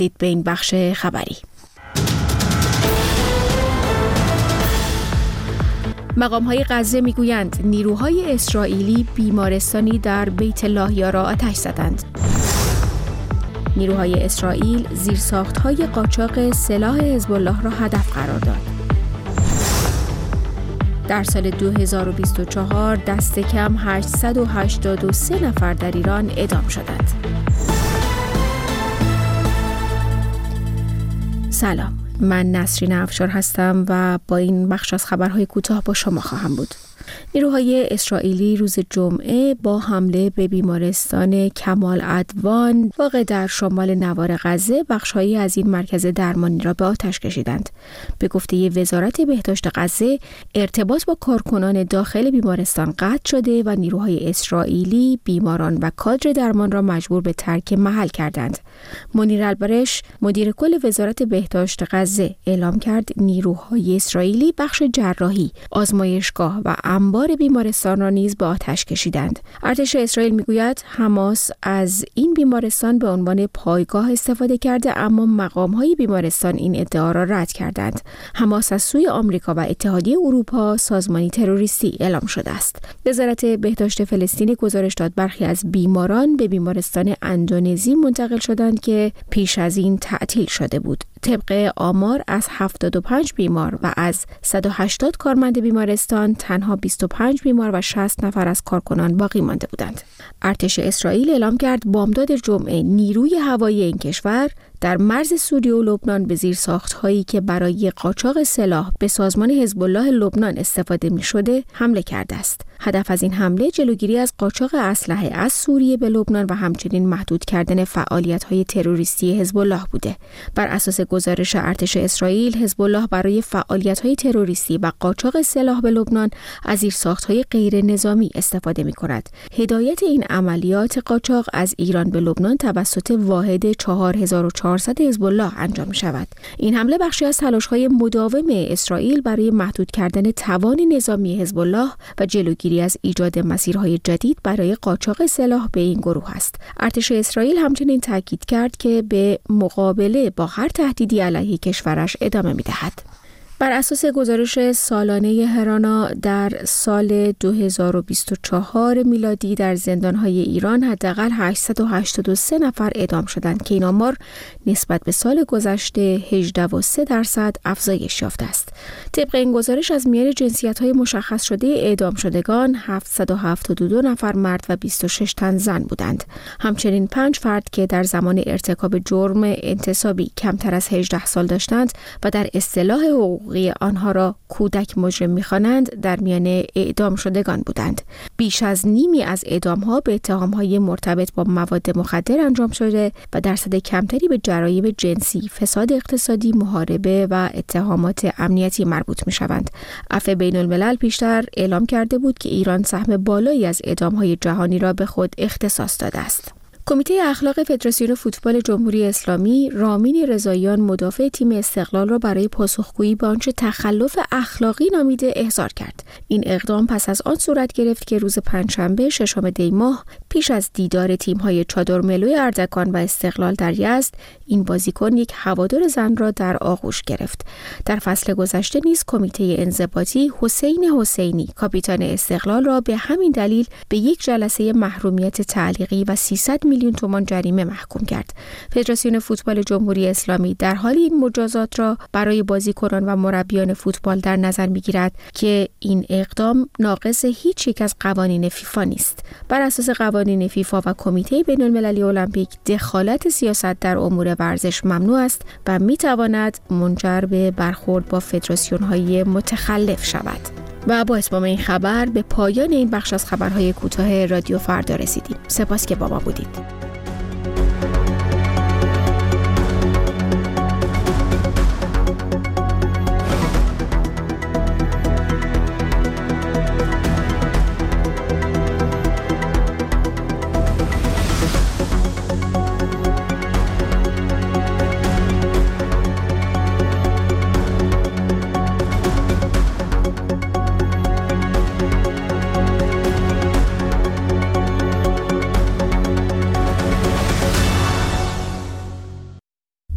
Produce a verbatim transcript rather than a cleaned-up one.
به این بخش خبری. مقام‌های غزه می‌گویند نیروهای اسرائیلی بیمارستانی در بیت لاهیا را آتش زدند. نیروهای اسرائیل زیرساخت‌های قاچاق سلاح حزب الله را هدف قرار داد. در سال دو هزار و بیست و چهار دست کم هشتصد و هشتاد و سه نفر در ایران اعدام شدند. سلام، من نسرین افشار هستم و با این بخش از خبرهای کوتاه با شما خواهم بود. نیروهای اسرائیلی روز جمعه با حمله به بیمارستان کمال عدوان واقع در شمال نوار غزه بخش‌هایی از این مرکز درمانی را به آتش کشیدند. به گفته وزارت بهداشت غزه، ارتباط با کارکنان داخل بیمارستان قطع شده و نیروهای اسرائیلی بیماران و کادر درمان را مجبور به ترک محل کردند. منیر البرش، مدیر کل وزارت بهداشت غزه، اعلام کرد نیروهای اسرائیلی بخش جراحی، آزمایشگاه و انبار بیمارستان را نیز به آتش کشیدند. ارتش اسرائیل میگوید حماس از این بیمارستان به عنوان پایگاه استفاده کرده، اما مقام‌های بیمارستان این ادعا را رد کردند. حماس از سوی آمریکا و اتحادیه اروپا سازمانی تروریستی اعلام شده است. وزارت بهداشت فلسطین گزارش داد برخی از بیماران به بیمارستان اندونزی منتقل شدند که پیش از این تعطیل شده بود. طبق آمار از هفتاد و پنج بیمار و از صد و هشتاد کارمند بیمارستان تنها بیست و پنج بیمار و شصت نفر از کارکنان باقی مانده بودند. ارتش اسرائیل اعلام کرد بامداد جمعه نیروی هوایی این کشور در مرز سوریه و لبنان به زیر ساخت‌هایی که برای قاچاق سلاح به سازمان حزب الله لبنان استفاده می‌شده حمله کرده است. هدف از این حمله جلوگیری از قاچاق اسلحه از سوریه به لبنان و همچنین محدود کردن فعالیت‌های تروریستی حزب الله بوده. بر اساس گزارش ارتش اسرائیل، حزب الله برای فعالیت‌های تروریستی و قاچاق سلاح به لبنان از زیرساخت‌های غیر نظامی استفاده می‌کند. هدایت این عملیات قاچاق از ایران به لبنان توسط واحد چهار هزار و چهارصد حزب الله انجام می‌شود. این حمله بخشی از تلاش‌های مداوم اسرائیل برای محدود کردن توان نظامی حزب الله و جلوگیری از ایجاد مسیرهای جدید برای قاچاق سلاح به این گروه است. ارتش اسرائیل همچنین تاکید کرد که به مقابله با هر تهدیدی علیه کشورش ادامه می‌دهد. بر اساس گزارش سالانه هرانا در سال دو هزار و بیست و چهار میلادی در زندان‌های ایران حداقل هشتصد و هشتاد و سه نفر اعدام شدند که این آمار نسبت به سال گذشته هجده و سه درصد افزایش یافته است. طبق این گزارش از میان جنسیت‌های مشخص شده اعدام شدگان هفتصد و هفتاد و دو نفر مرد و بیست و شش تن زن بودند. همچنین پنج فرد که در زمان ارتکاب جرم انتصابی کمتر از هجده سال داشتند و در اصطلاح حقوقی آنها را کودک مجرم می‌خوانند در میان اعدام شدگان بودند. بیش از نیمی از اعدام‌ها به اتهام‌های مرتبط با مواد مخدر انجام شده و درصد کمتری به جرایم جنسی، فساد اقتصادی، محاربه و اتهامات امنیتی مربوط می‌شوند. عفو بین‌الملل پیشتر اعلام کرده بود که ایران سهم بالایی از اعدام‌های جهانی را به خود اختصاص داده است. کمیته اخلاق فدراسیون فوتبال جمهوری اسلامی رامین رضاییان مدافع تیم استقلال را برای پاسخگویی به آنچه تخلف اخلاقی نامیده احضار کرد. این اقدام پس از آن صورت گرفت که روز پنجشنبه ششم دی ماه پیش از دیدار تیم‌های چادرملو اردکان و استقلال در یزد، این بازیکن یک هوادار زن را در آغوش گرفت. در فصل گذشته نیز کمیته انضباطی حسین حسینی کاپیتان استقلال را به همین دلیل به یک جلسه محرومیت تعلیقی و سیصد میلیون تومان جریمه محکوم کرد. فدراسیون فوتبال جمهوری اسلامی در حال این مجازات را برای بازیکنان و مربیان فوتبال در نظر می‌گیرد که این اقدام ناقض هیچ یک از قوانین فیفا نیست. بر اساس قوانین فیفا و کمیته بین‌المللی المپیک، دخالت سیاست در امور ورزش ممنوع است و می‌تواند منجر به برخورد با فدراسیون‌های متخلف شود. و با اتمام این خبر به پایان این بخش از خبرهای کوتاه رادیو فردا رسیدیم. سپاس که با ما بودید.